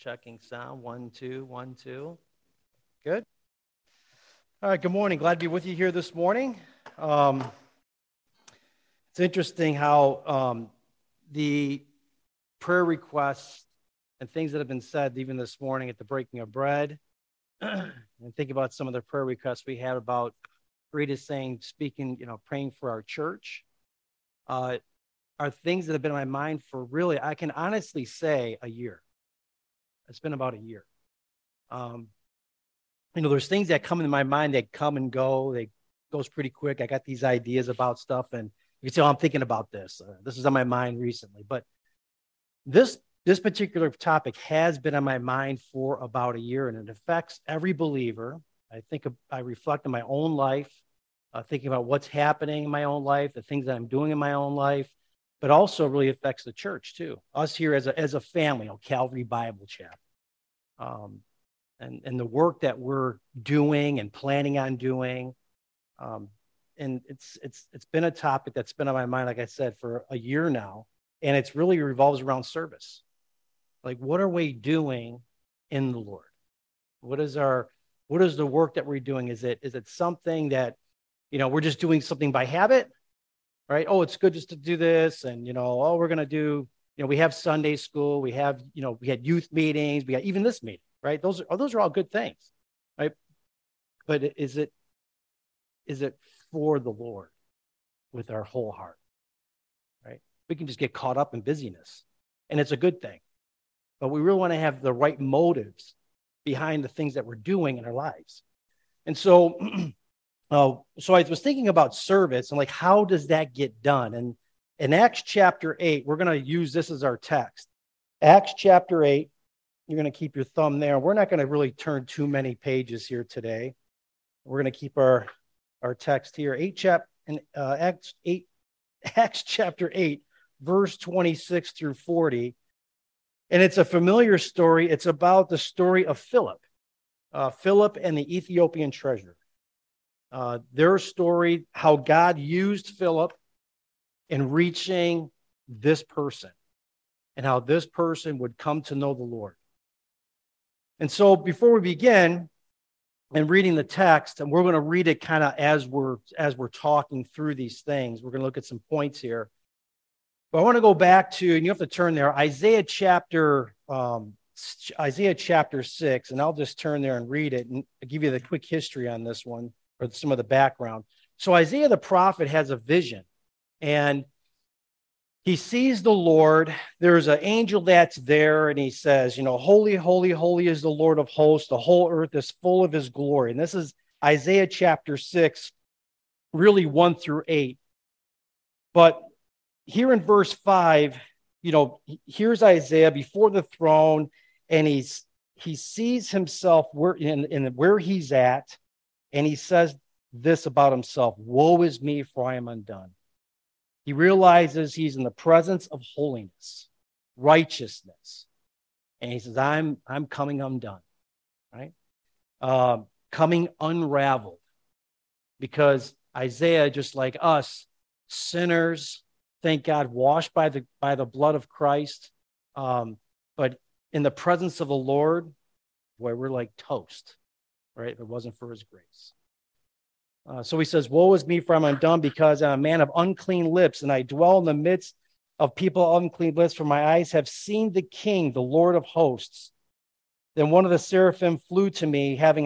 Checking sound. 1, 2, 1, 2. Good. All right. Good morning. Glad to be with you here this morning. It's interesting how the prayer requests and things that have been said even this morning at the breaking of bread, and think about some of the prayer requests we had about Rita saying, speaking, praying for our church, are things that have been in my mind for really, I can honestly say, a year. It's been about a year. There's things that come into my mind that come and go. They goes pretty quick. I got these ideas about stuff, and you can say, I'm thinking about this. This is on my mind recently. But this particular topic has been on my mind for about a year, and it affects every believer. I reflect on my own life, thinking about what's happening in my own life, the things that I'm doing in my own life, but also really affects the church too. Us here as a family, Calvary Bible Chapel, and the work that we're doing and planning on doing. And it's been a topic that's been on my mind, like I said, for a year now, and it's really revolves around service. Like, what are we doing in the Lord? What is the work that we're doing? Is it something that, we're just doing something by habit, right? Oh, it's good just to do this. And, we're going to do, we have Sunday school, we have, we had youth meetings, we got even this meeting, right? Those are all good things, right? But is it for the Lord with our whole heart, right? We can just get caught up in busyness, and it's a good thing. But we really want to have the right motives behind the things that we're doing in our lives. And so, so I was thinking about service and how does that get done? And in Acts chapter 8, we're going to use this as our text. Acts chapter 8, you're going to keep your thumb there. We're not going to really turn too many pages here today. We're going to keep our text here. Acts chapter 8, verse 26 through 40. And it's a familiar story. It's about the story of Philip and the Ethiopian treasurer. Their story, how God used Philip in reaching this person and how this person would come to know the Lord. And so before we begin and reading the text, and we're going to read it kind of as we're talking through these things, we're going to look at some points here. But I want to go back to, and you have to turn there, Isaiah chapter 6, and I'll just turn there and read it and give you the quick history on this one, or some of the background. So Isaiah the prophet has a vision, and he sees the Lord. There's an angel that's there, and he says, holy, holy, holy is the Lord of hosts. The whole earth is full of his glory. And this is Isaiah chapter 6, really 1 through 8. But here in verse 5, here's Isaiah before the throne, and he sees himself where he's at, and he says this about himself: woe is me, for I am undone. He realizes he's in the presence of holiness, righteousness, and he says, I'm coming undone, right? Coming unraveled, because Isaiah, just like us, sinners, thank God, washed by the blood of Christ, but in the presence of the Lord, boy, we're like toast, right? If it wasn't for his grace. So he says, woe is me, for I'm undone, because I'm a man of unclean lips, and I dwell in the midst of people of unclean lips, for my eyes have seen the King, the Lord of hosts. Then one of the seraphim flew to me, having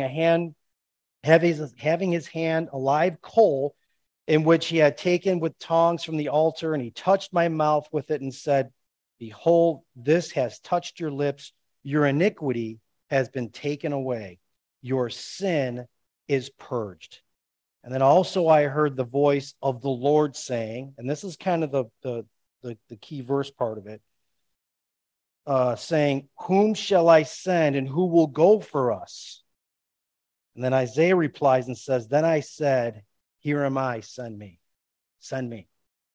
his hand a live coal, in which he had taken with tongs from the altar, and he touched my mouth with it and said, behold, this has touched your lips. Your iniquity has been taken away. Your sin is purged. And then also I heard the voice of the Lord saying, and this is kind of the key verse part of it, saying, whom shall I send, and who will go for us? And then Isaiah replies and says, then I said, here am I, send me. Send me.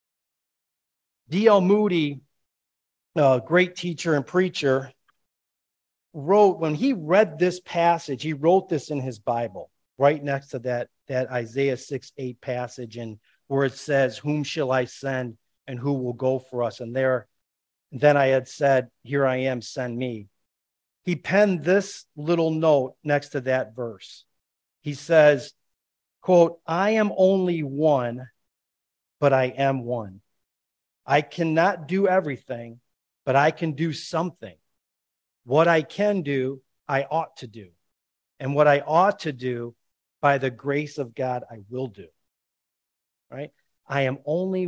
D.L. Moody, a great teacher and preacher, wrote, when he read this passage, he wrote this in his Bible, right next to that Isaiah 6:8 passage, and where it says, whom shall I send, and who will go for us? And then I had said, here I am, send me. he penned this little note next to that verse. He says, quote, "I am only one, but I am one. I cannot do everything, but I can do something. What I can do, I ought to do. And what I ought to do, by the grace of God, I will do." Right? I am only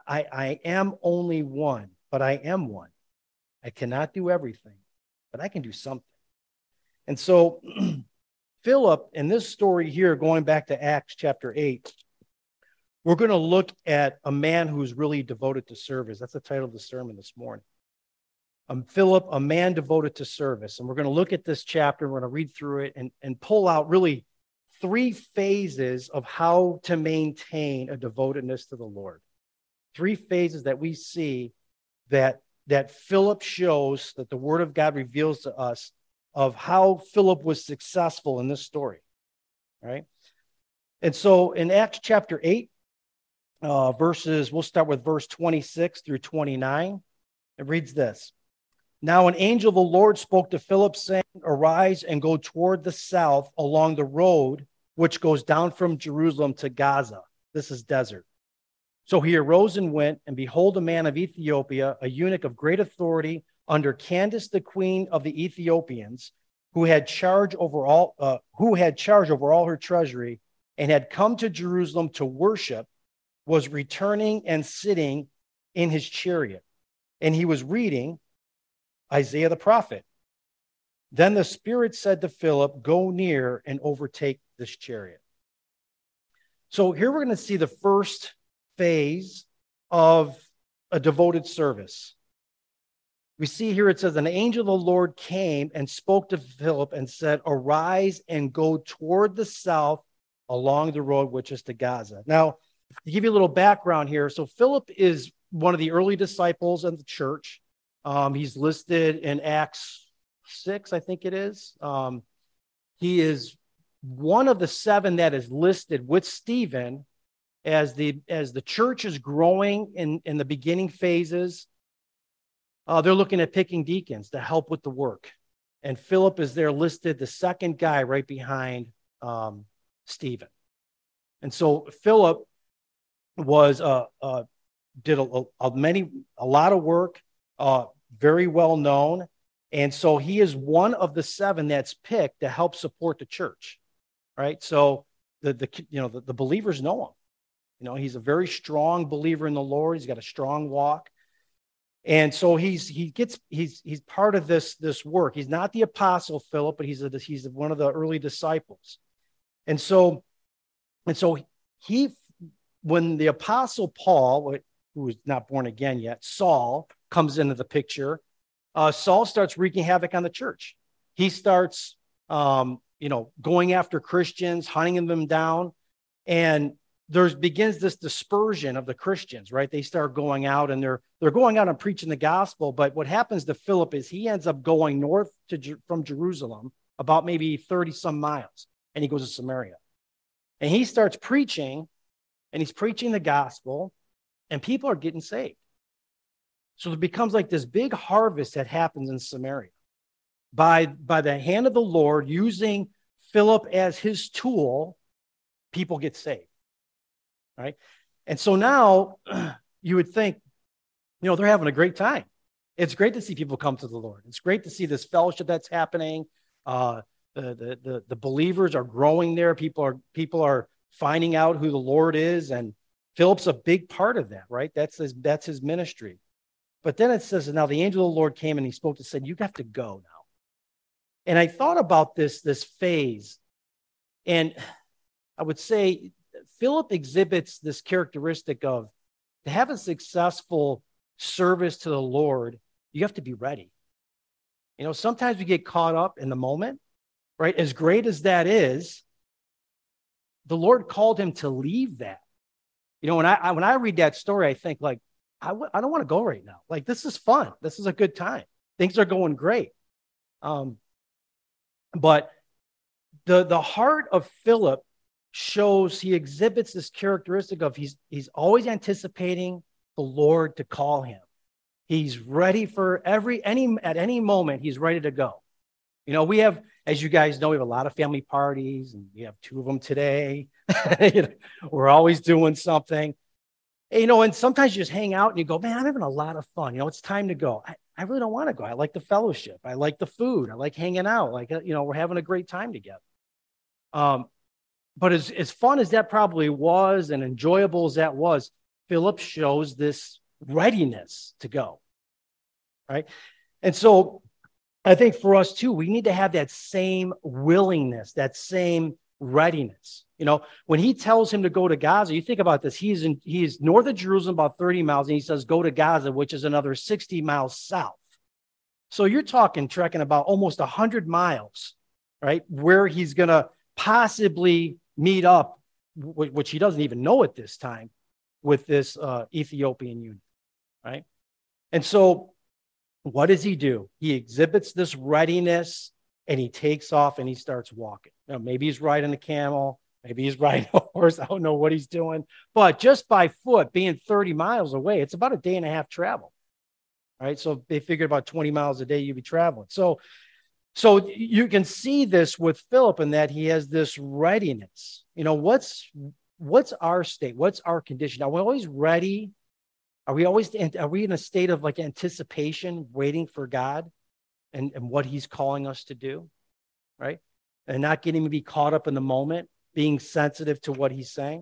one, but I am one. I cannot do everything, but I can do something. And so Philip, in this story here, going back to Acts chapter 8, we're going to look at a man who's really devoted to service. That's the title of the sermon this morning. Philip, a man devoted to service. And we're going to look at this chapter. We're going to read through it and pull out really 3 phases of how to maintain a devotedness to the Lord. 3 phases that we see that Philip shows, that the Word of God reveals to us, of how Philip was successful in this story. Right? And so in Acts chapter 8, we'll start with verse 26 through 29. It reads this. "Now an angel of the Lord spoke to Philip, saying, Arise and go toward the south along the road which goes down from Jerusalem to Gaza." This is desert. "So he arose and went, and behold, a man of Ethiopia, a eunuch of great authority under Candace, the queen of the Ethiopians, who had charge over all her treasury, and had come to Jerusalem to worship, was returning and sitting in his chariot. And he was reading Isaiah the prophet. Then the Spirit said to Philip, Go near and overtake this chariot." So here we're going to see the first phase of a devoted service. We see here it says, "An angel of the Lord came and spoke to Philip and said, Arise and go toward the south along the road which is to Gaza." Now, to give you a little background here, so Philip is one of the early disciples of the church. He's listed in Acts 6, I think it is. He is one of the 7 that is listed with Stephen as the church is growing in the beginning phases. They're looking at picking deacons to help with the work. And Philip is there listed, the second guy right behind Stephen. And so Philip was did a lot of work, very well known, and so he is one of the 7 that's picked to help support the church, right? So the believers know him. You know, he's a very strong believer in the Lord. He's got a strong walk, and so he's part of this work. He's not the apostle Philip, but he's one of the early disciples, and so he. When the apostle Paul, who is not born again yet, Saul, comes into the picture, Saul starts wreaking havoc on the church. He starts, going after Christians, hunting them down, and begins this dispersion of the Christians, right? They start going out, and they're going out and preaching the gospel. But what happens to Philip is he ends up going north from Jerusalem, about maybe 30 some miles, and he goes to Samaria, and he starts preaching. And he's preaching the gospel, and people are getting saved. So it becomes like this big harvest that happens in Samaria by the hand of the Lord, using Philip as his tool. People get saved, right? And so now you would think, they're having a great time. It's great to see people come to the Lord. It's great to see this fellowship that's happening. The believers are growing there. People are finding out who the Lord is, and Philip's a big part of that, right? That's his ministry. But then it says, "Now the angel of the Lord came and he spoke and said, You have to go now." And I thought about this phase, and I would say Philip exhibits this characteristic of, to have a successful service to the Lord, you have to be ready. Sometimes we get caught up in the moment, right? As great as that is, the Lord called him to leave that. When I read that story, I think, like, I don't want to go right now. Like, this is fun. This is a good time. Things are going great. But the heart of Philip shows, he exhibits this characteristic of he's always anticipating the Lord to call him. He's ready for at any moment, he's ready to go. You know, we have, as you guys know, we have a lot of family parties, and we have 2 of them today. You know, we're always doing something. And, you know, and sometimes you just hang out and you go, man, I'm having a lot of fun. You know, it's time to go. I really don't want to go. I like the fellowship. I like the food. I like hanging out. Like, you know, we're having a great time together. But as fun as that probably was and enjoyable as that was, Philip shows this readiness to go, right? And so I think for us too, we need to have that same willingness, that same readiness. You know, when he tells him to go to Gaza, you think about this. He's north of Jerusalem, about 30 miles, and he says, go to Gaza, which is another 60 miles south. So you're trekking about almost 100 miles, right? Where he's going to possibly meet up, which he doesn't even know at this time, with this Ethiopian eunuch, right? And so what does he do? He exhibits this readiness, and he takes off and he starts walking. Now, maybe he's riding a camel, maybe he's riding a horse. I don't know what he's doing. But just by foot, being 30 miles away, it's about a day and a half travel, right? So they figured about 20 miles a day you'd be traveling. So you can see this with Philip in that he has this readiness. You know, what's our state? What's our condition? Are we always ready? Are we in a state of like anticipation, waiting for God and what he's calling us to do, right? And not getting to be caught up in the moment, being sensitive to what he's saying.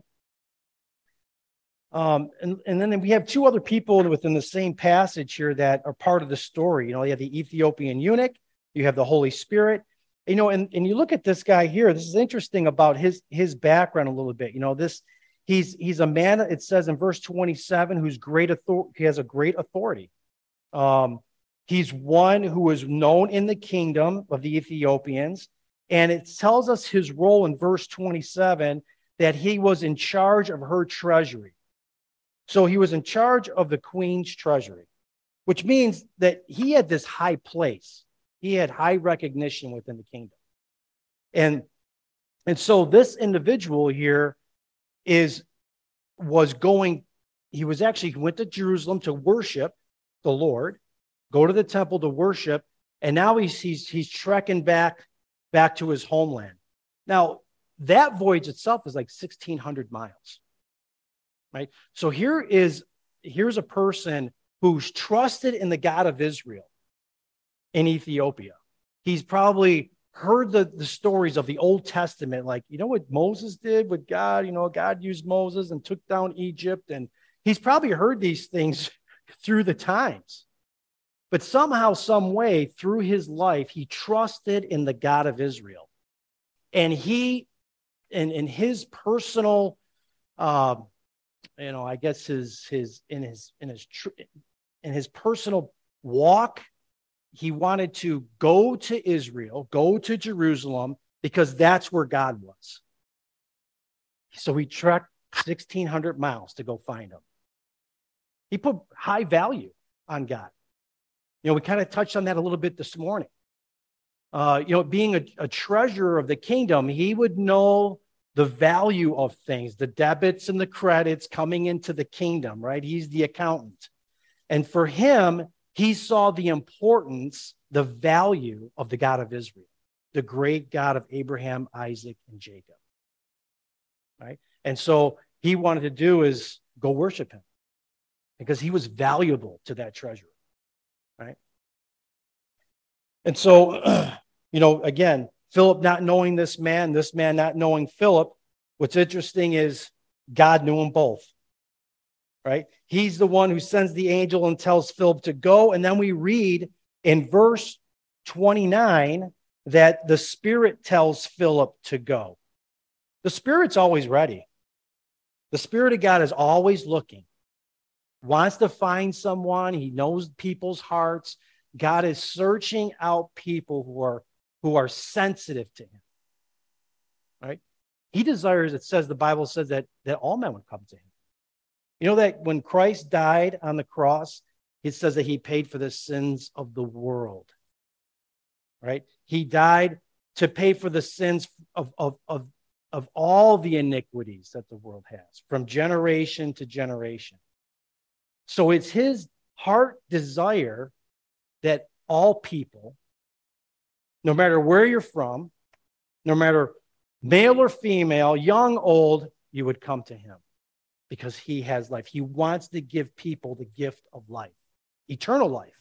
And then we have 2 other people within the same passage here that are part of the story. You know, you have the Ethiopian eunuch, you have the Holy Spirit. You know, and you look at this guy here. This is interesting about his background a little bit. You know, he's a man, it says in verse 27, who's he has a great authority. He's one who is known in the kingdom of the Ethiopians. And it tells us his role in verse 27 that he was in charge of her treasury. So he was in charge of the queen's treasury, which means that he had this high place. He had high recognition within the kingdom. And so this individual here he went to Jerusalem to worship the Lord, go to the temple to worship, and now he's trekking back to his homeland. Now, that voyage itself is like 1,600 miles, right? So here's a person who's trusted in the God of Israel in Ethiopia. He's probably heard the stories of the Old Testament, like, you know what Moses did with God? You know, God used Moses and took down Egypt, and he's probably heard these things through the times. But somehow, some way, through his life, he trusted in the God of Israel. And he, in his personal, I guess in his personal walk, he wanted to go to Israel, go to Jerusalem, because that's where God was. So he trekked 1,600 miles to go find him. He put high value on God. You know, we kind of touched on that a little bit this morning. Being a treasurer of the kingdom, he would know the value of things, the debits and the credits coming into the kingdom, right? He's the accountant. And for him, he saw the importance, the value of the God of Israel, the great God of Abraham, Isaac, and Jacob, right? And so he wanted to do is go worship him because he was valuable to that treasury, right? And so, again, Philip not knowing this man not knowing Philip, what's interesting is God knew them both, right? He's the one who sends the angel and tells Philip to go. And then we read in verse 29 that the Spirit tells Philip to go. The Spirit's always ready. The Spirit of God is always looking, wants to find someone. He knows people's hearts. God is searching out people who are sensitive to him, right? He desires, the Bible says that all men would come to him. You know that when Christ died on the cross, it says that he paid for the sins of the world, right? He died to pay for the sins of all the iniquities that the world has, from generation to generation. So it's his heart desire that all people no matter where you're from, no matter male or female, young, old, you would come to him because he has life. He wants to give people the gift of life, eternal life.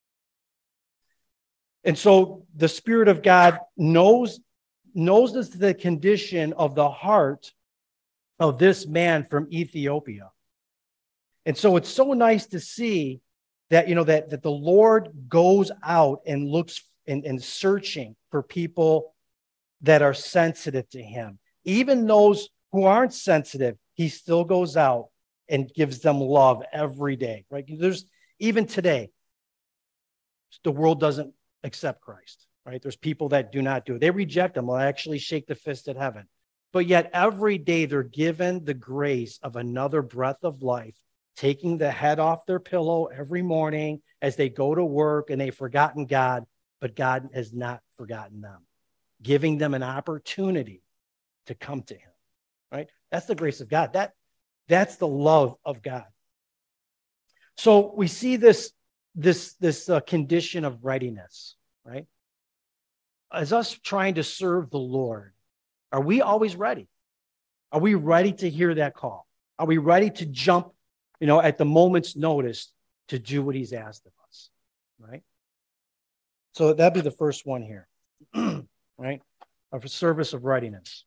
And so the Spirit of God knows the condition of the heart of this man from Ethiopia. And so it's so nice to see that, that the Lord goes out and looks and searching for people that are sensitive to him. Even those who aren't sensitive, he still goes out and gives them love every day, right? Even today, the world doesn't accept Christ, right? There's people that do not do it. They reject him. They'll actually shake the fist at heaven. But yet every day they're given the grace of another breath of life, taking the head off their pillow every morning as they go to work, and they've forgotten God, but God has not forgotten them, giving them an opportunity to come to him, right? That's the grace of God. That's the love of God. So we see this condition of readiness, right? As us trying to serve the Lord, are we always ready? Are we ready to hear that call? Are we ready to jump, at the moment's notice to do what he's asked of us, right? So that'd be the first one here, right? Of a service of readiness.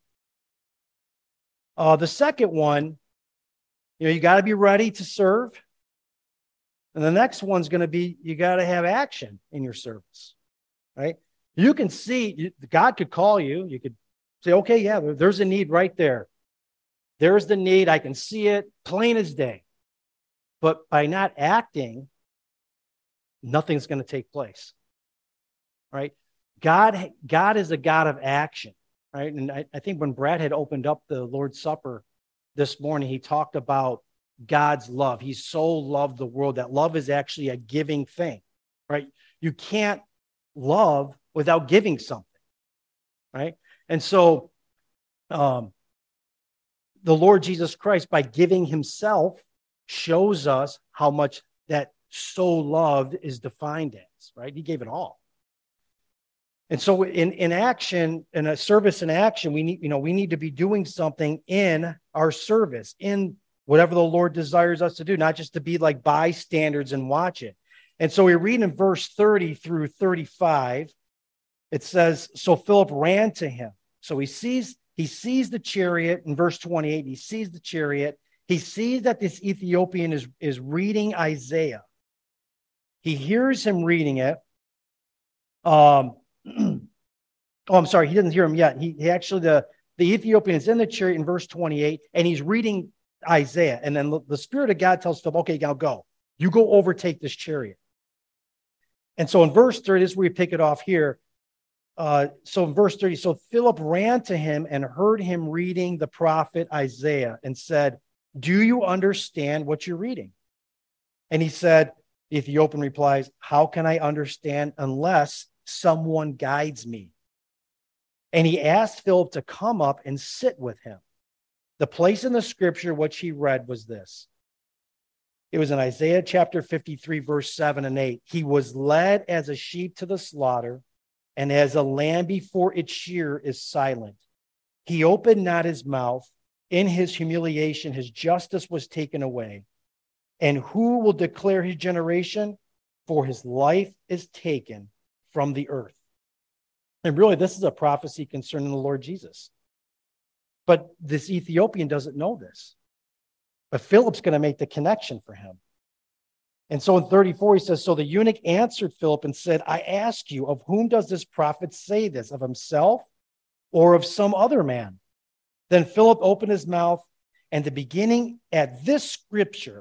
The second one, you got to be ready to serve. And the next one's going to be, you got to have action in your service, right? You can see, God could call you. You could say, okay, yeah, there's a need right there. There's the need. I can see it plain as day. But by not acting, nothing's going to take place, right? God is a God of action, right? And I think when Brad had opened up the Lord's Supper this morning, he talked about God's love. He so loved the world. That love is actually a giving thing, right? You can't love without giving something, right? And so the Lord Jesus Christ, by giving himself, shows us how much that so loved is defined as, right? He gave it all. And so in action, in a service in action, we need to be doing something in our service, in whatever the Lord desires us to do, not just to be like bystanders and watch it. And so we read in verse 30 through 35, it says, so Philip ran to him. So he sees the chariot in verse 28. He sees the chariot. He sees that this Ethiopian is reading Isaiah. He hears him reading it. I'm sorry, he doesn't hear him yet. He actually, the Ethiopian is in the chariot in verse 28, and he's reading Isaiah. And then the Spirit of God tells Philip, okay, now go. You go overtake this chariot. And so in verse 30, this is where we pick it off here. So in verse 30, so Philip ran to him and heard him reading the prophet Isaiah and said, do you understand what you're reading? And he said, the Ethiopian replies, how can I understand unless someone guides me? And he asked Philip to come up and sit with him. The place in the scripture which he read was this. It was in Isaiah chapter 53, verse 7 and 8. He was led as a sheep to the slaughter, and as a lamb before its shearer is silent. He opened not his mouth. In his humiliation, his justice was taken away. And who will declare his generation? For his life is taken from the earth. And really, this is a prophecy concerning the Lord Jesus. But this Ethiopian doesn't know this. But Philip's going to make the connection for him. And so in 34, he says, so the eunuch answered Philip and said, I ask you, of whom does this prophet say this? Of himself or of some other man? Then Philip opened his mouth, and the beginning at this scripture,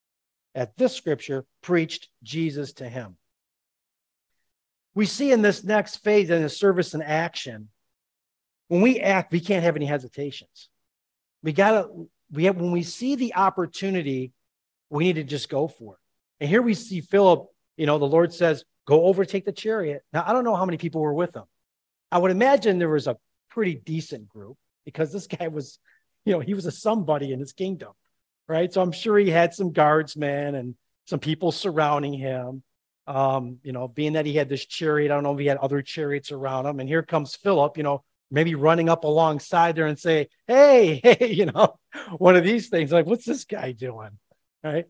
preached Jesus to him. We see in this next phase in the service and action, when we act, we can't have any hesitations. When we see the opportunity, we need to just go for it. And here we see Philip, the Lord says, go overtake the chariot. Now, I don't know how many people were with him. I would imagine there was a pretty decent group because this guy was, he was a somebody in his kingdom, right? So I'm sure he had some guardsmen and some people surrounding him. Being that he had this chariot, I don't know if he had other chariots around him. And here comes Philip, maybe running up alongside there and say, hey, hey, one of these things, like, what's this guy doing? Right.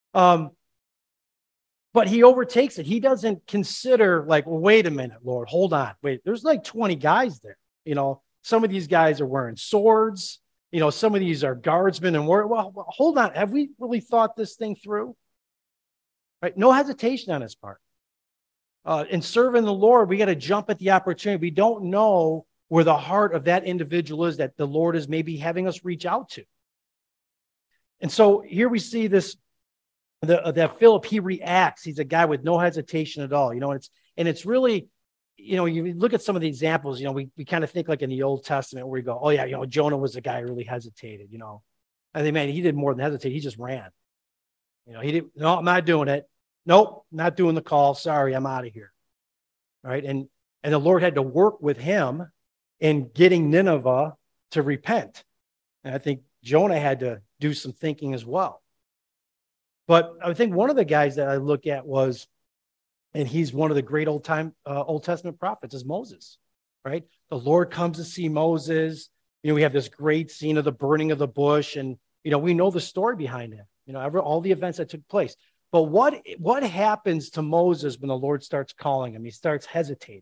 But he overtakes it. He doesn't consider like, well, wait a minute, Lord, hold on. Wait, there's like 20 guys there. Some of these guys are wearing swords. Some of these are guardsmen and well, hold on. Have we really thought this thing through? Right? No hesitation on his part. In serving the Lord, we got to jump at the opportunity. We don't know where the heart of that individual is that the Lord is maybe having us reach out to. And so here we see this, that Philip, he reacts. He's a guy with no hesitation at all, and it's really, you look at some of the examples, we kind of think like in the Old Testament where we go, oh yeah, Jonah was the guy who really hesitated, I think, man, he did more than hesitate. He just ran. He didn't, no, I'm not doing it. Nope, not doing the call. Sorry, I'm out of here. Right. And the Lord had to work with him in getting Nineveh to repent. And I think Jonah had to do some thinking as well. But I think one of the guys that I look at was, and he's one of the great Old Testament prophets, is Moses, right? The Lord comes to see Moses. We have this great scene of the burning of the bush, and we know the story behind it. All the events that took place. But what happens to Moses when the Lord starts calling him? He starts hesitating.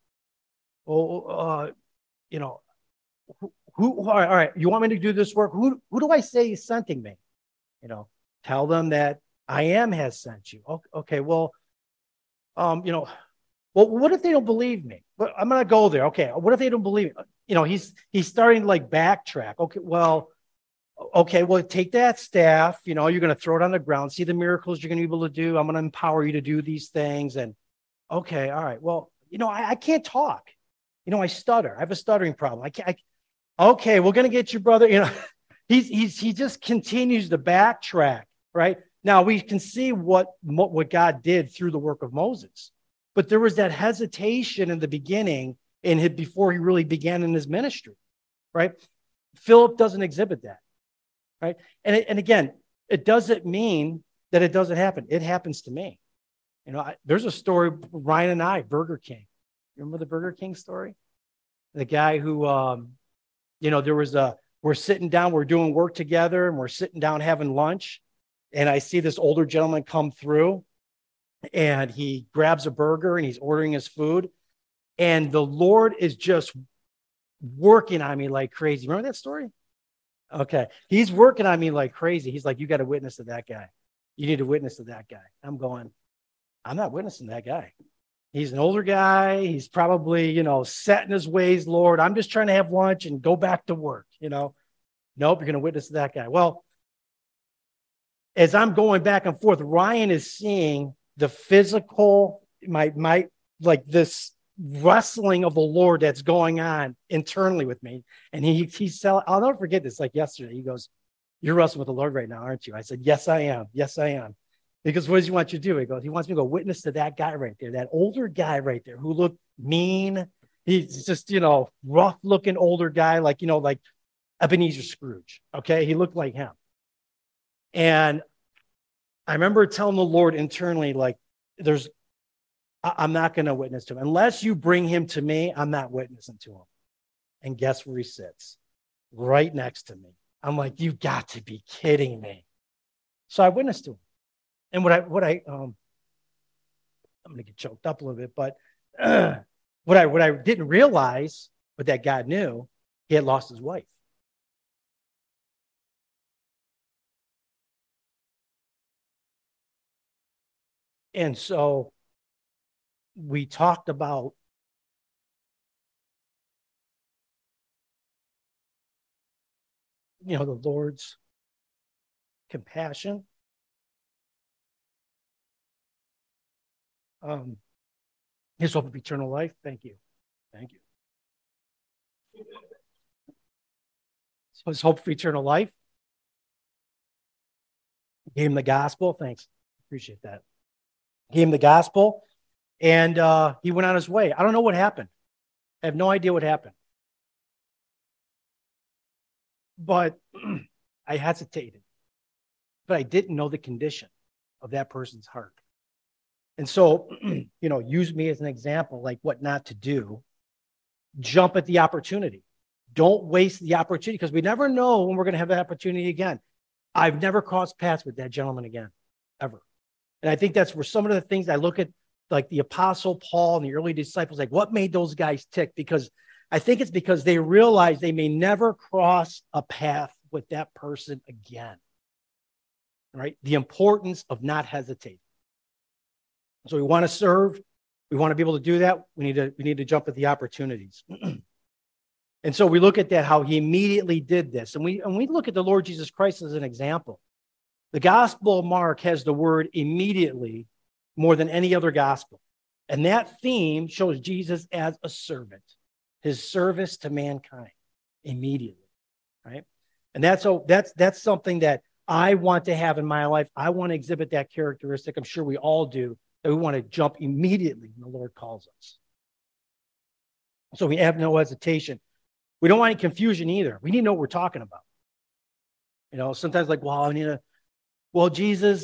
Well, all right, you want me to do this work? Who do I say is sending me? Tell them that I am has sent you. Okay, well, well, what if they don't believe me? I'm going to go there. Okay, what if they don't believe me? He's starting to like backtrack. Okay, well, take that staff, you're going to throw it on the ground, see the miracles you're going to be able to do. I'm going to empower you to do these things. And okay, all right, well, I can't talk. I stutter. I have a stuttering problem. Okay, we're going to get you, brother. He just continues to backtrack, right? Now we can see what God did through the work of Moses, but there was that hesitation in the beginning before he really began in his ministry, right? Philip doesn't exhibit that. Right. And again, it doesn't mean that it doesn't happen. It happens to me. There's a story, Ryan and I, Burger King. Remember the Burger King story? The guy who, we're sitting down, we're doing work together, and we're sitting down having lunch. And I see this older gentleman come through, and he grabs a burger and he's ordering his food. And the Lord is just working on me like crazy. Remember that story? Okay. He's working on me like crazy. He's like, you got to witness to that guy. You need to witness to that guy. I'm going, I'm not witnessing that guy. He's an older guy. He's probably, set in his ways, Lord. I'm just trying to have lunch and go back to work, Nope, you're going to witness to that guy. Well, as I'm going back and forth, Ryan is seeing the physical, like this wrestling of the Lord that's going on internally with me. And he's I'll never forget this, like yesterday. He goes, you're wrestling with the Lord right now, aren't you? I said, yes, I am. Yes, I am. Because what does he want you to do? He goes, he wants me to go witness to that guy right there, that older guy right there who looked mean. He's just, rough looking older guy, like Ebenezer Scrooge. Okay. He looked like him. And I remember telling the Lord internally, like, I'm not going to witness to him. Unless you bring him to me, I'm not witnessing to him. And guess where he sits? Right next to me. I'm like, you've got to be kidding me. So I witnessed to him. And I'm going to get choked up a little bit, but what I didn't realize, but that God knew, he had lost his wife. And so we talked about the Lord's compassion. His hope of eternal life. Thank you. Thank you. So his hope for eternal life. Gave him the gospel. Thanks. Appreciate that. Gave him the gospel. And he went on his way. I don't know what happened. I have no idea what happened. But I hesitated. But I didn't know the condition of that person's heart. And so, use me as an example, like what not to do. Jump at the opportunity. Don't waste the opportunity, because we never know when we're going to have that opportunity again. I've never crossed paths with that gentleman again, ever. And I think that's where some of the things I look at, like the Apostle Paul and the early disciples, like what made those guys tick? Because I think it's because they realized they may never cross a path with that person again. Right? The importance of not hesitating. So we want to serve. We want to be able to do that. We need to jump at the opportunities. And so we look at that, how he immediately did this. And we look at the Lord Jesus Christ as an example. The Gospel of Mark has the word immediately more than any other gospel. And that theme shows Jesus as a servant, his service to mankind immediately, right? And that's something that I want to have in my life. I want to exhibit that characteristic. I'm sure we all do, that we want to jump immediately when the Lord calls us. So we have no hesitation. We don't want any confusion either. We need to know what we're talking about. Sometimes like, Jesus,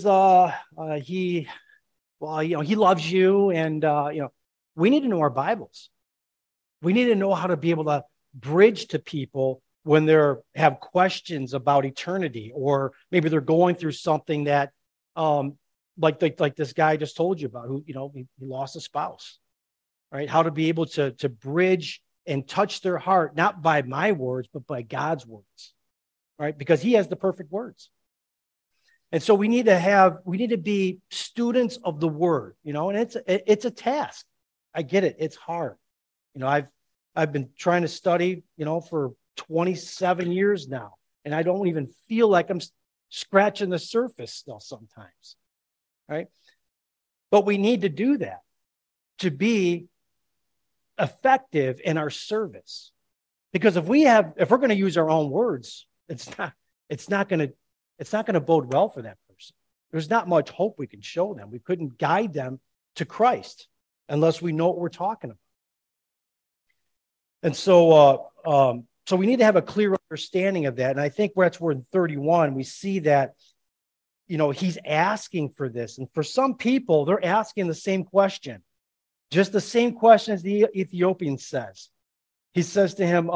he loves you. And, we need to know our Bibles. We need to know how to be able to bridge to people when they have questions about eternity, or maybe they're going through something that, like this guy I just told you about, who, he lost a spouse, right? How to be able to bridge and touch their heart, not by my words, but by God's words, right? Because he has the perfect words. And so we need to be students of the word, and it's a task. I get it. It's hard. I've been trying to study, for 27 years now, and I don't even feel like I'm scratching the surface still sometimes, right? But we need to do that to be effective in our service. Because if we're going to use our own words, it's not going to bode well for that person. There's not much hope we can show them. We couldn't guide them to Christ unless we know what we're talking about. And so we need to have a clear understanding of that. And I think that's where in 31 we see that, he's asking for this. And for some people, they're asking the same question. Just the same question as the Ethiopian says. He says to him,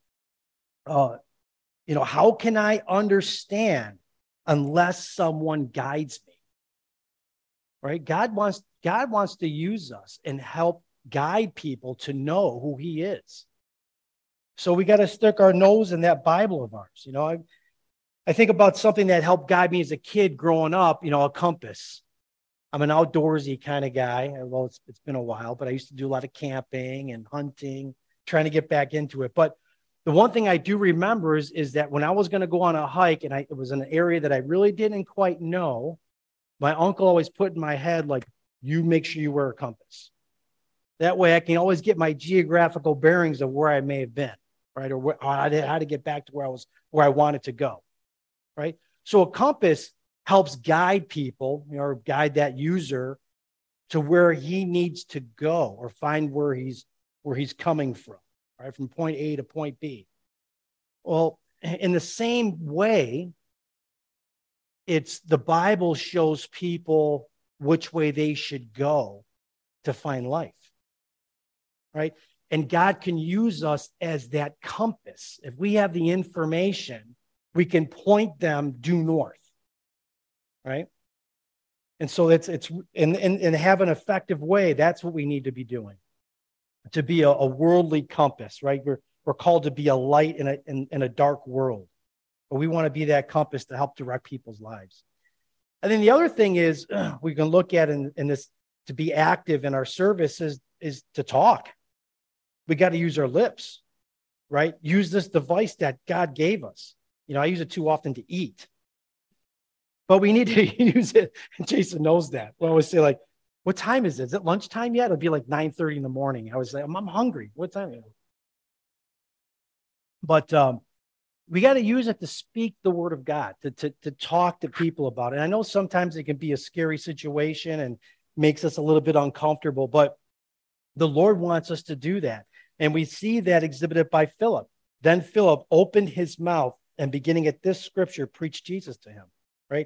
how can I understand unless someone guides me? Right? God wants to use us and help guide people to know who he is. So we got to stick our nose in that Bible of ours. I think about something that helped guide me as a kid growing up, a compass. I'm an outdoorsy kind of guy. Well, it's been a while, but I used to do a lot of camping and hunting, trying to get back into it. But the one thing I do remember is that when I was going to go on a hike, and it was in an area that I really didn't quite know, my uncle always put in my head, like, you make sure you wear a compass. That way I can always get my geographical bearings of where I may have been, right? Or how to get back to where I wanted to go, right? So a compass helps guide people, or guide that user to where he needs to go, or find where he's coming from, right? From point A to point B. Well, in the same way, the Bible shows people which way they should go to find life, right? And God can use us as that compass. If we have the information, we can point them due north. Right? And so it's and have an effective way. That's what we need to be doing, to be a worldly compass, right? We're called to be a light in a dark world, but we want to be that compass to help direct people's lives. And then the other thing is we can look at in this, to be active in our service is to talk. We got to use our lips, right? Use this device that God gave us. I use it too often to eat. But we need to use it. Jason knows that. We always say, like, what time is it? Is it lunchtime yet? It'll be like 9:30 in the morning. I was like, I'm hungry. What time is it? But we got to use it to speak the word of God, to talk to people about it. And I know sometimes it can be a scary situation and makes us a little bit uncomfortable, but the Lord wants us to do that. And we see that exhibited by Philip. Then Philip opened his mouth and, beginning at this scripture, preached Jesus to him. Right?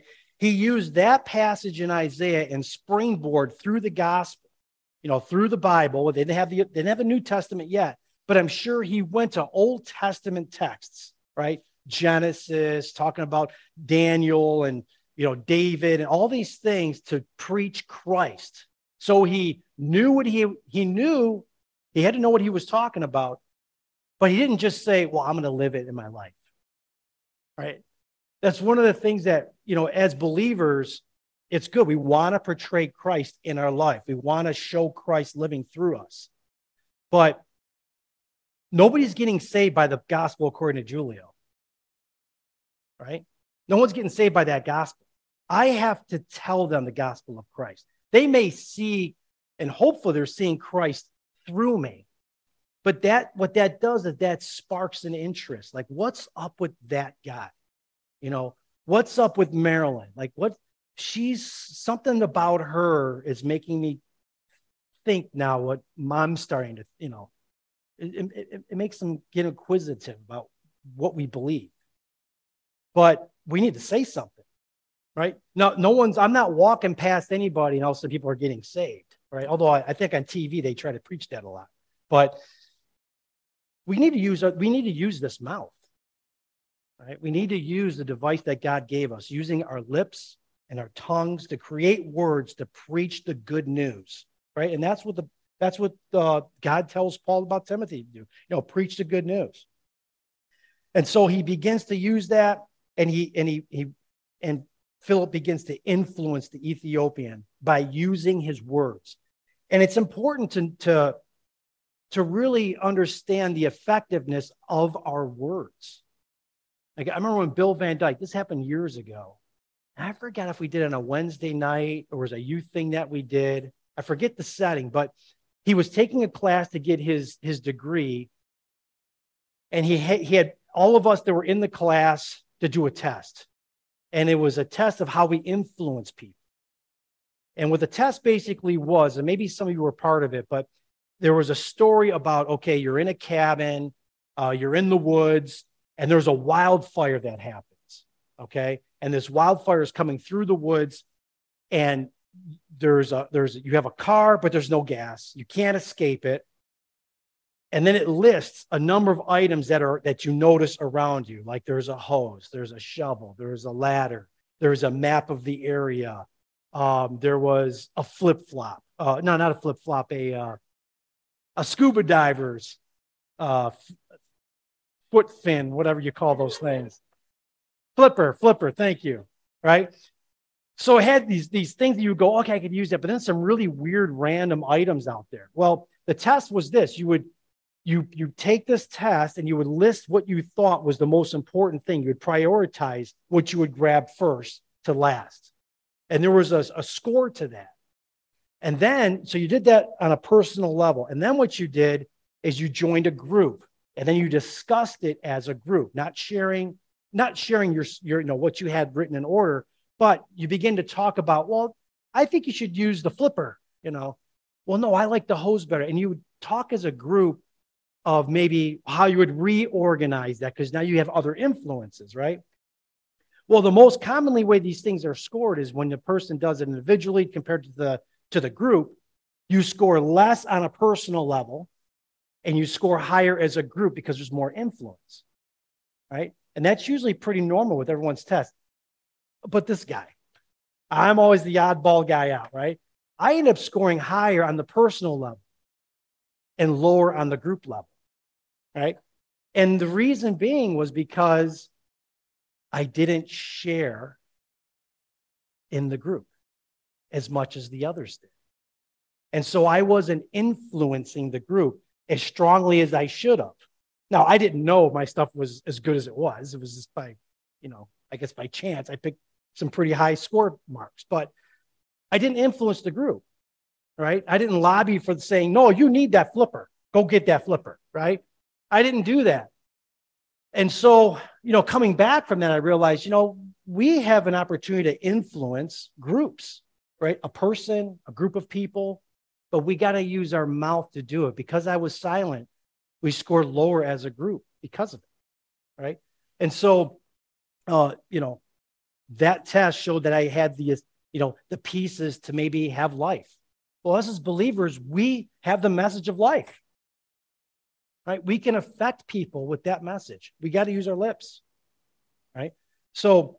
he used that passage in Isaiah and springboard through the gospel, through the Bible. They didn't have a New Testament yet, but I'm sure he went to Old Testament texts, right? Genesis, talking about Daniel and, David and all these things to preach Christ. So he knew what he knew. He had to know what he was talking about, but he didn't just say, well, I'm going to live it in my life, right? That's one of the things that, as believers, it's good. We want to portray Christ in our life. We want to show Christ living through us. But nobody's getting saved by the gospel according to Julio, right? No one's getting saved by that gospel. I have to tell them the gospel of Christ. They may see, and hopefully they're seeing Christ through me. But what that does is that sparks an interest. Like, what's up with that guy? What's up with Marilyn? Like, something about her is making me think now what I'm starting to, it makes them get inquisitive about what we believe. But we need to say something, right? I'm not walking past anybody and all of a sudden people are getting saved, right? Although I think on TV they try to preach that a lot. But we need to use this mouth. Right? We need to use the device that God gave us, using our lips and our tongues to create words to preach the good news, right? And that's what God tells Paul about Timothy to do. Preach the good news. And so he begins to use that, and Philip begins to influence the Ethiopian by using his words. And it's important to really understand the effectiveness of our words. Like, I remember when Bill Van Dyke, this happened years ago. I forgot if we did it on a Wednesday night or was a youth thing that we did. I forget the setting, but he was taking a class to get his degree. And he had all of us that were in the class to do a test. And it was a test of how we influence people. And what the test basically was, and maybe some of you were part of it, but there was a story about, okay, you're in a cabin, you're in the woods, and there's a wildfire that happens, okay? And this wildfire is coming through the woods, and you have a car, but there's no gas. You can't escape it. And then it lists a number of items that you notice around you, like there's a hose, there's a shovel, there's a ladder, there's a map of the area. There was a flip-flop. No, not a flip-flop, a scuba diver's foot fin, whatever you call those things. Flipper, thank you, right? So it had these things that you would go, okay, I could use that, but then some really weird random items out there. Well, the test was this. You take this test and you would list what you thought was the most important thing. You would prioritize what you would grab first to last. And there was a score to that. And then, so you did that on a personal level. And then what you did is you joined a group, and then you discussed it as a group, not sharing your what you had written in order, but you begin to talk about, well, I think you should use the flipper, well, no, I like the hose better. And you would talk as a group of maybe how you would reorganize that, because now you have other influences, right? Well, the most commonly way these things are scored is when the person does it individually compared to the group. You score less on a personal level, and you score higher as a group because there's more influence, right? And that's usually pretty normal with everyone's test. But this guy, I'm always the oddball guy out, right? I end up scoring higher on the personal level and lower on the group level, right? And the reason being was because I didn't share in the group as much as the others did. And so I wasn't influencing the group as strongly as I should have. Now, I didn't know my stuff was as good as it was. It was just by, I guess by chance, I picked some pretty high score marks, but I didn't influence the group, right? I didn't lobby for saying, no, you need that flipper. Go get that flipper, right? I didn't do that. And so, coming back from that, I realized, we have an opportunity to influence groups, right? A person, a group of people, but we got to use our mouth to do it. Because I was silent, we scored lower as a group because of it, right? And so, that test showed that I had the pieces to maybe have life. Well, us as believers, we have the message of life, right? We can affect people with that message. We got to use our lips, right? So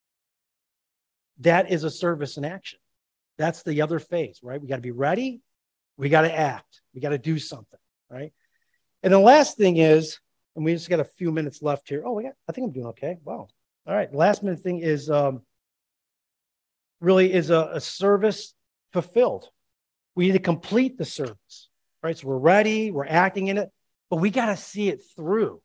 that is a service in action. That's the other phase, right? We got to be ready. We got to act. We got to do something, right? And the last thing is, and we just got a few minutes left here. Oh, I think I'm doing okay. Wow. All right. The last minute thing is really is a service fulfilled. We need to complete the service, right? So we're ready, we're acting in it, but we got to see it through.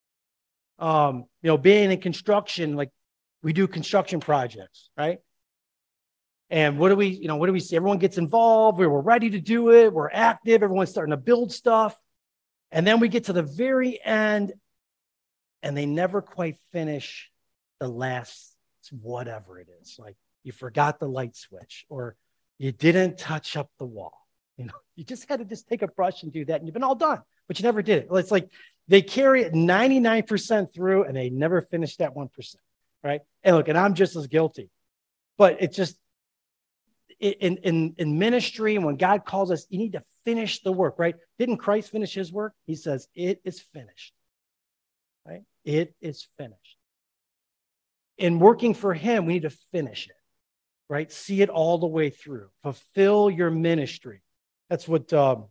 Being in construction, like we do construction projects, right? And what do we see? Everyone gets involved. We're ready to do it. We're active. Everyone's starting to build stuff. And then we get to the very end and they never quite finish the last whatever it is. Like you forgot the light switch or you didn't touch up the wall. You just had to just take a brush and do that and you've been all done, but you never did it. It's like they carry it 99% through and they never finish that 1%, right? And look, and I'm just as guilty. But it's just in ministry, and when God calls us, you need to finish the work, right? Didn't Christ finish his work? He says, it is finished, right? It is finished. In working for him, we need to finish it, right? See it all the way through. Fulfill your ministry. That's what God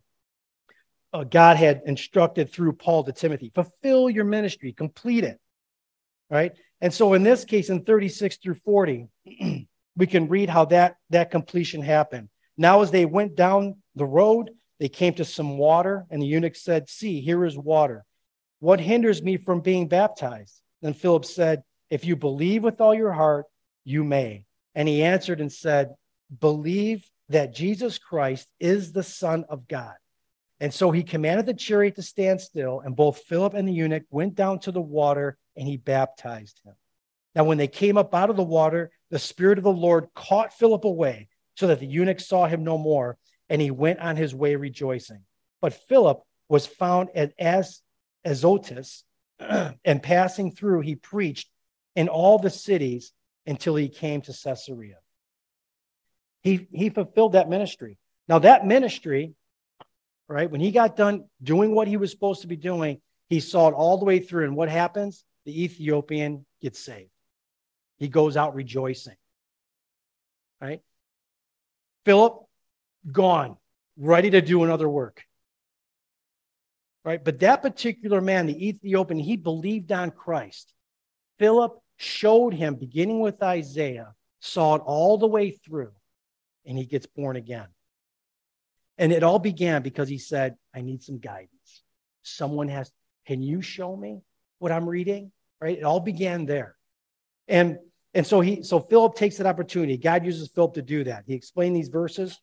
had instructed through Paul to Timothy. Fulfill your ministry. Complete it, right? And so in this case, in 36 through 40, we can read how that completion happened. Now, as they went down the road, they came to some water, and the eunuch said, "See, here is water. What hinders me from being baptized?" Then Philip said, "If you believe with all your heart, you may." And he answered and said, "Believe that Jesus Christ is the Son of God." And so he commanded the chariot to stand still, and both Philip and the eunuch went down to the water, and he baptized him. Now, when they came up out of the water, the Spirit of the Lord caught Philip away, so that the eunuch saw him no more, and he went on his way rejoicing. But Philip was found at Azotus, and passing through, he preached in all the cities until he came to Caesarea. He fulfilled that ministry. Now, that ministry, right, when he got done doing what he was supposed to be doing, he saw it all the way through. And what happens? The Ethiopian gets saved. He goes out rejoicing, right? Philip, gone, ready to do another work, right? But that particular man, the Ethiopian, he believed on Christ. Philip showed him, beginning with Isaiah, saw it all the way through, and he gets born again. And it all began because he said, "I need some guidance. Can you show me what I'm reading?" Right? It all began there. And so Philip takes that opportunity. God uses Philip to do that. He explained these verses.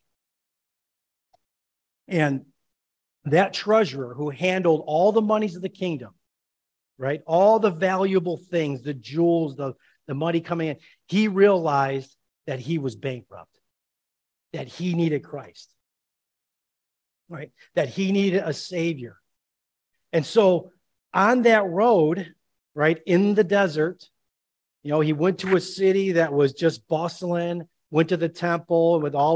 And that treasurer who handled all the monies of the kingdom, right? All the valuable things, the jewels, the money coming in, he realized that he was bankrupt, that he needed Christ, right? That he needed a savior. And so on that road, right, in the desert, he went to a city that was just bustling, went to the temple with all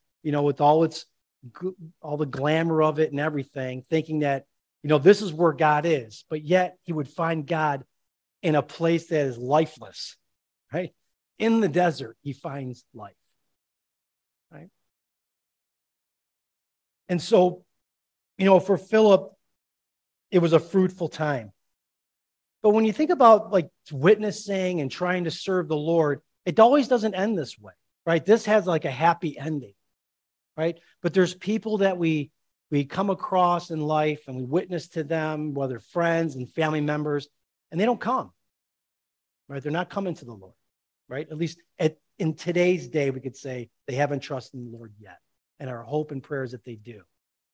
the glamour of it and everything, thinking that, this is where God is. But yet he would find God in a place that is lifeless, right? In the desert, he finds life, right? And so, for Philip, it was a fruitful time. But when you think about like witnessing and trying to serve the Lord, it always doesn't end this way, right? This has like a happy ending, right? But there's people that we come across in life and we witness to them, whether friends and family members, and they don't come, right? They're not coming to the Lord, right? At least in today's day, we could say they haven't trusted in the Lord yet. And our hope and prayer is that they do.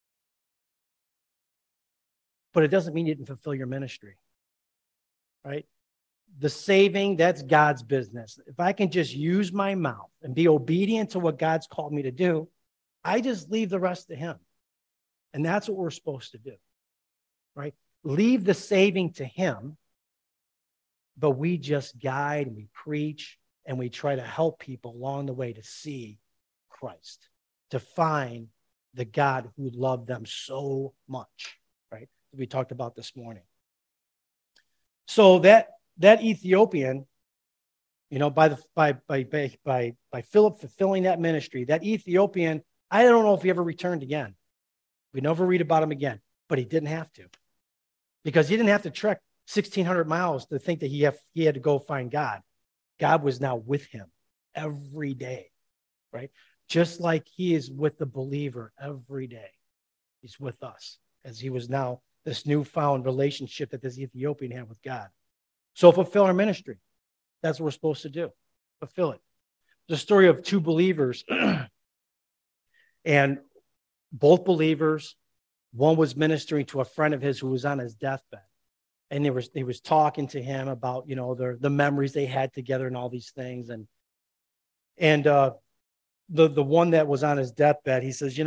But it doesn't mean you didn't fulfill your ministry. Right? The saving, that's God's business. If I can just use my mouth and be obedient to what God's called me to do, I just leave the rest to him. And that's what we're supposed to do. Right? Leave the saving to him, but we just guide and we preach and we try to help people along the way to see Christ, to find the God who loved them so much, right? We talked about this morning. So that Ethiopian, by Philip fulfilling that ministry, that Ethiopian, I don't know if he ever returned again. We never read about him again, but he didn't have to, because he didn't have to trek 1,600 miles to think that he had to go find God. God was now with him every day, right? Just like he is with the believer every day. He's with us, as he was now this newfound relationship that this Ethiopian had with God. So fulfill our ministry. That's what we're supposed to do. Fulfill it. The story of two believers, and both believers, one was ministering to a friend of his who was on his deathbed. And he was talking to him about, the memories they had together and all these things. And the one that was on his deathbed, he says,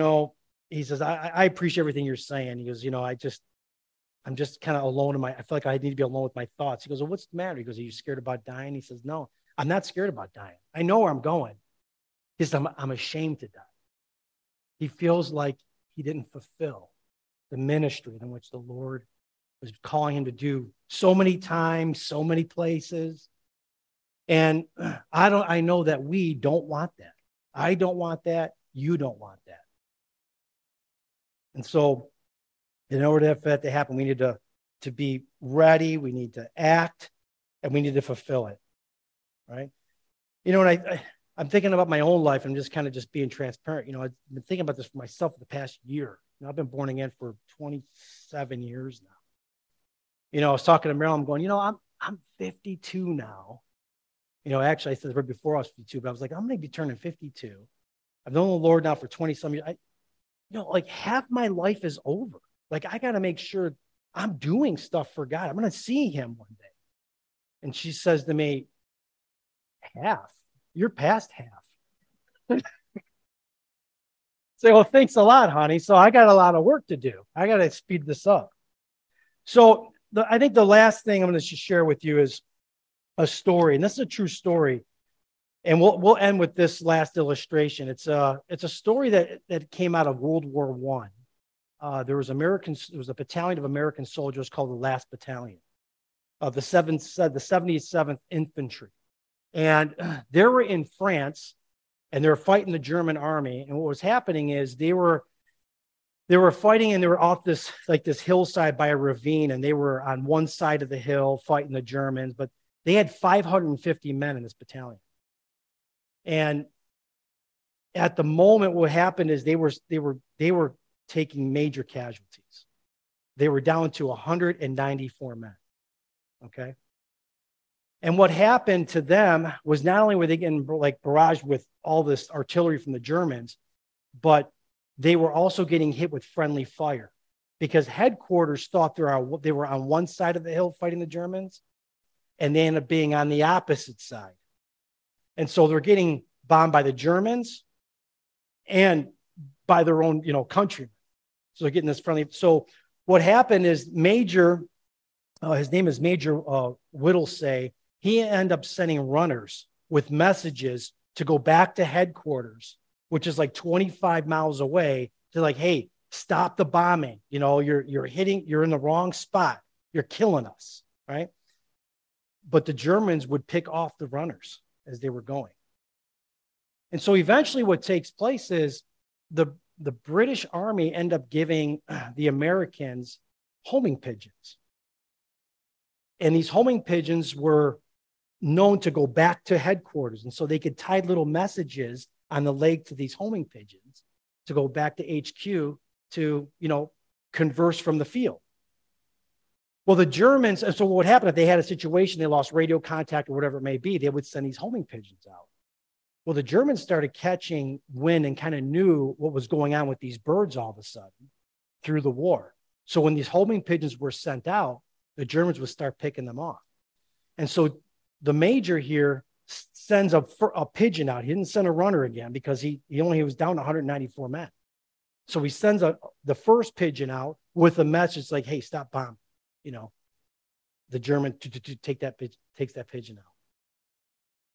I appreciate everything you're saying. He goes, I'm just kind of alone I feel like I need to be alone with my thoughts. He goes, well, what's the matter? He goes, are you scared about dying? He says, no, I'm not scared about dying. I know where I'm going. He says, I'm ashamed to die. He feels like he didn't fulfill the ministry in which the Lord was calling him to do so many times, so many places. And I know that we don't want that. I don't want that. You don't want that. And so in order for that to happen, we need to be ready, we need to act, and we need to fulfill it, right? And I'm thinking about my own life. I'm just kind of just being transparent. I've been thinking about this for myself for the past year. I've been born again for 27 years now. I was talking to Marilyn, I'm going, I'm 52 now. Actually, I said right before I was 52, but I was like, I'm going to be turning 52. I've known the Lord now for 20-some years. Like half my life is over. Like, I got to make sure I'm doing stuff for God. I'm going to see him one day. And she says to me, half? You're past half. Say, well, thanks a lot, honey. So I got a lot of work to do. I got to speed this up. So I think the last thing I'm going to share with you is a story. And this is a true story. And we'll end with this last illustration. It's a story that came out of World War I. There was a battalion of American soldiers called the Last Battalion of the 77th Infantry. And they were in France, and they were fighting the German army. And what was happening is they were fighting, and they were off this hillside by a ravine, and they were on one side of the hill fighting the Germans, but they had 550 men in this battalion. And at the moment, what happened is they were taking major casualties. They were down to 194 men. Okay. And what happened to them was not only were they getting barraged with all this artillery from the Germans, but they were also getting hit with friendly fire, because headquarters thought they were on one side of the hill fighting the Germans, and they ended up being on the opposite side. And so they're getting bombed by the Germans and by their own, countrymen. So they're getting this friendly. So what happened is his name is Major Whittlesey. He ended up sending runners with messages to go back to headquarters, which is like 25 miles away, to hey, stop the bombing. You're in the wrong spot. You're killing us, right? But the Germans would pick off the runners as they were going. And so eventually what takes place is the British Army end up giving the Americans homing pigeons. And these homing pigeons were known to go back to headquarters. And so they could tie little messages on the leg to these homing pigeons to go back to HQ to, converse from the field. Well, the Germans, and so what would happen if they had a situation, they lost radio contact or whatever it may be, they would send these homing pigeons out. Well, the Germans started catching wind and kind of knew what was going on with these birds all of a sudden through the war. So when these homing pigeons were sent out, the Germans would start picking them off. And so the major here sends a pigeon out. He didn't send a runner again because he was down to 194 men. So he sends the first pigeon out with a message like, hey, stop bombing. The German takes that pigeon out.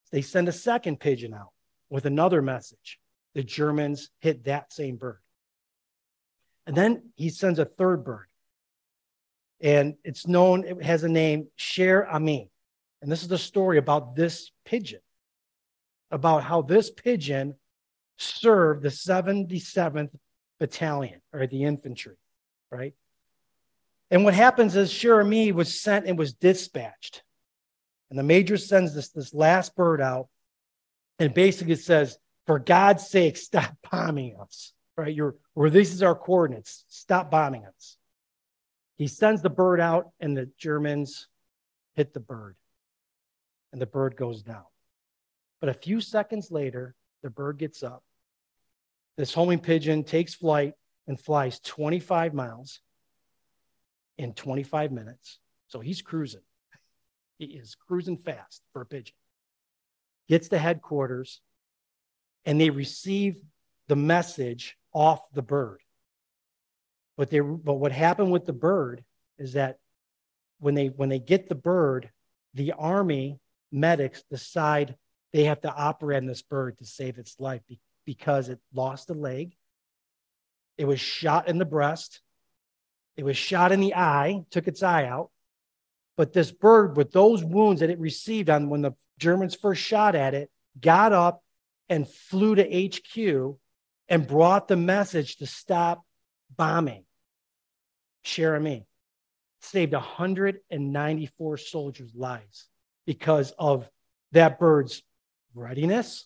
They send a second pigeon out with another message. The Germans hit that same bird. And then he sends a third bird. And it's known, it has a name, Cher Ami. And this is the story about this pigeon, about how this pigeon served the 77th Battalion, or the infantry, right? And what happens is Cher Ami was sent and was dispatched. And the major sends this last bird out and basically says, for God's sake, stop bombing us, right? This is our coordinates. Stop bombing us. He sends the bird out, and the Germans hit the bird, and the bird goes down. But a few seconds later, the bird gets up. This homing pigeon takes flight and flies 25 miles in 25 minutes. So he's cruising. He is cruising fast for a pigeon. Gets to headquarters, and they receive the message off the bird. But what happened with the bird is that when they get the bird, the Army medics decide they have to operate on this bird to save its life because it lost a leg. It was shot in the breast. It was shot in the eye, took its eye out. But this bird, with those wounds that it received on when the Germans first shot at it, got up and flew to HQ and brought the message to stop bombing. Cher Ami saved 194 soldiers' lives because of that bird's readiness,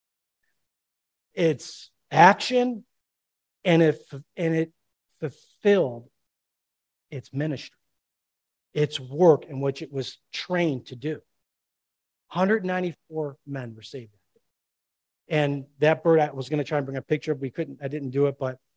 its action, and it fulfilled its ministry, its work in which it was trained to do. 194 men were saved. And that bird, I was going to try and bring a picture. I didn't do it, but,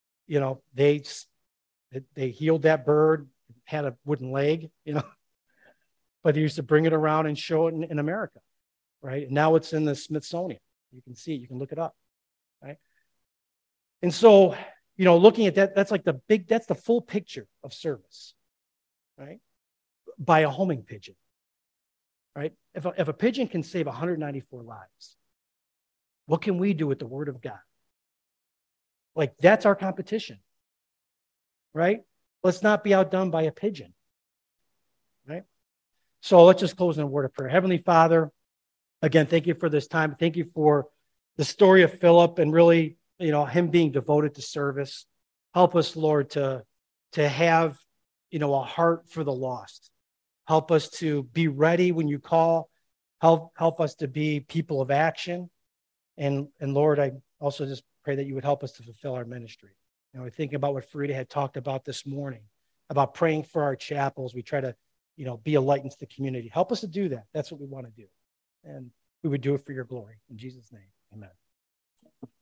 they healed that bird, had a wooden leg, but he used to bring it around and show it in America, right? And now it's in the Smithsonian. You can see it, you can look it up, right? And so, looking at that, that's the full picture of service, right? By a homing pigeon, right? If a pigeon can save 194 lives, what can we do with the word of God? That's our competition, right? Let's not be outdone by a pigeon, right? So let's just close in a word of prayer. Heavenly Father, again, thank you for this time. Thank you for the story of Philip and really, him being devoted to service. Help us, Lord, to have, a heart for the lost. Help us to be ready when you call. Help us to be people of action. And Lord, I also just pray that you would help us to fulfill our ministry. Thinking about what Frida had talked about this morning, about praying for our chapels. We try to, be a light into the community. Help us to do that. That's what we want to do. And we would do it for your glory. In Jesus' name, amen.